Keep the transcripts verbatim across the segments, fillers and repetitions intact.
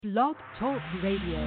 Blog Talk Radio.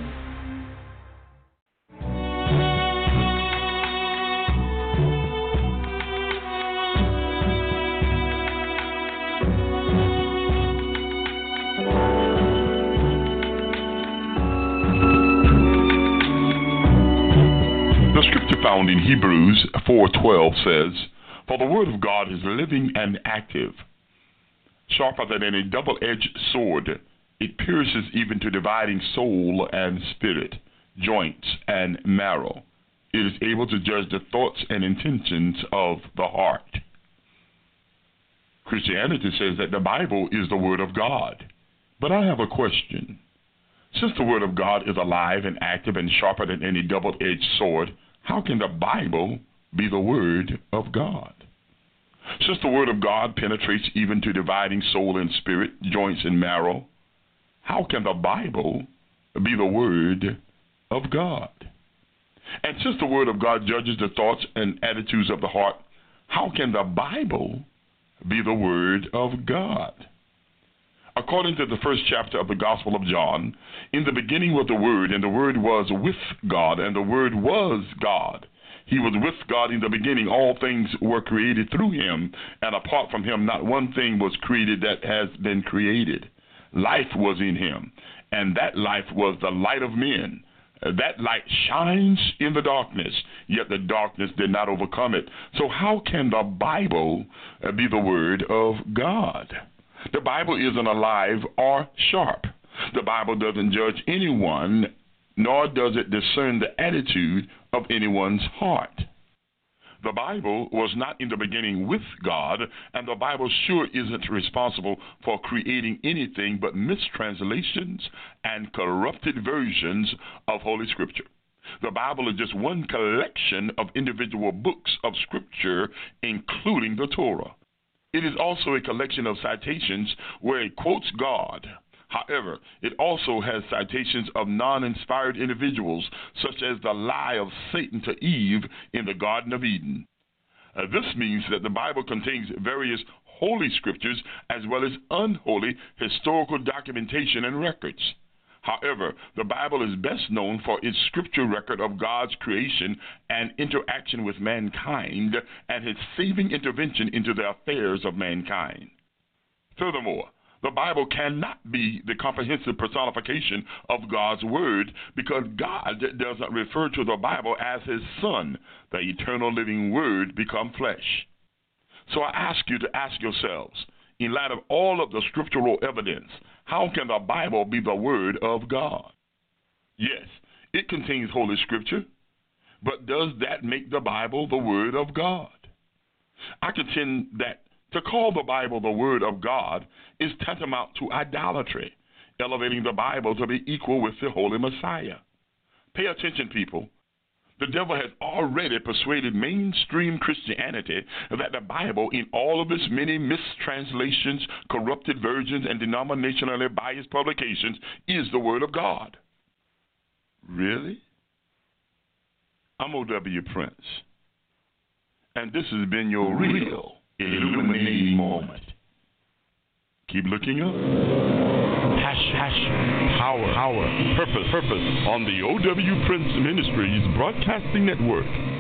The scripture found in Hebrews four twelve says, "For the word of God is living and active, sharper than any double-edged sword. It pierces even to dividing soul and spirit, joints and marrow. It is able to judge the thoughts and intentions of the heart." Christianity says that the Bible is the Word of God. But I have a question. Since the Word of God is alive and active and sharper than any double-edged sword, how can the Bible be the Word of God? Since the Word of God penetrates even to dividing soul and spirit, joints and marrow, how can the Bible be the Word of God? And since the Word of God judges the thoughts and attitudes of the heart, how can the Bible be the Word of God? According to the first chapter of the Gospel of John, in the beginning was the Word, and the Word was with God, and the Word was God. He was with God in the beginning. All things were created through him, and apart from him, not one thing was created that has been created. Life was in him, and that life was the light of men. That light shines in the darkness, yet the darkness did not overcome it. So how can the Bible be the Word of God? The Bible isn't alive or sharp. The Bible doesn't judge anyone, nor does it discern the attitude of anyone's heart. The Bible was not in the beginning with God, and the Bible sure isn't responsible for creating anything but mistranslations and corrupted versions of Holy Scripture. The Bible is just one collection of individual books of Scripture, including the Torah. It is also a collection of citations where it quotes God. However, it also has citations of non-inspired individuals, such as the lie of Satan to Eve in the Garden of Eden. Uh, this means that the Bible contains various holy scriptures as well as unholy historical documentation and records. However, the Bible is best known for its scripture record of God's creation and interaction with mankind and his saving intervention into the affairs of mankind. Furthermore, the Bible cannot be the comprehensive personification of God's Word because God does not refer to the Bible as his Son, the eternal living Word become flesh. So I ask you to ask yourselves, in light of all of the scriptural evidence, how can the Bible be the Word of God? Yes, it contains Holy Scripture, but does that make the Bible the Word of God? I contend that to call the Bible the Word of God is tantamount to idolatry, elevating the Bible to be equal with the Holy Messiah. Pay attention, people. The devil has already persuaded mainstream Christianity that the Bible, in all of its many mistranslations, corrupted versions, and denominationally biased publications, is the Word of God. Really? I'm O W Prince, and this has been your real illuminating moment. Keep looking up. Passion, passion, power, power, purpose, purpose on the O W Prince Ministries Broadcasting Network.